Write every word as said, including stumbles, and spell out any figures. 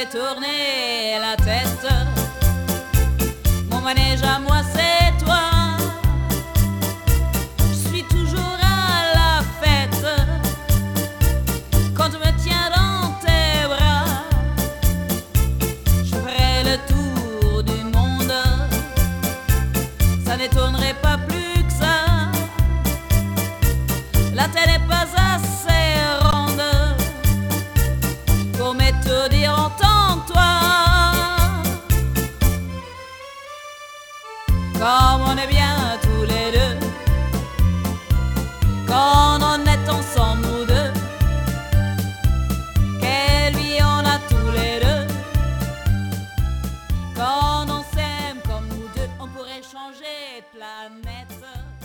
fait tourner la tête. Mon manège à moi c'est toi. Je suis toujours à la fête quand tu me tiens dans tes bras. Je ferai le tour du monde, ça n'étonnerait pas plus que ça. La terre n'est pas assez ronde pour m'étourdir autant que toi. Comme on est bien tous les deux, quand on est ensemble nous deux. Quelle vie on a tous les deux. Quand on s'aime comme nous deux, on pourrait changer de planète.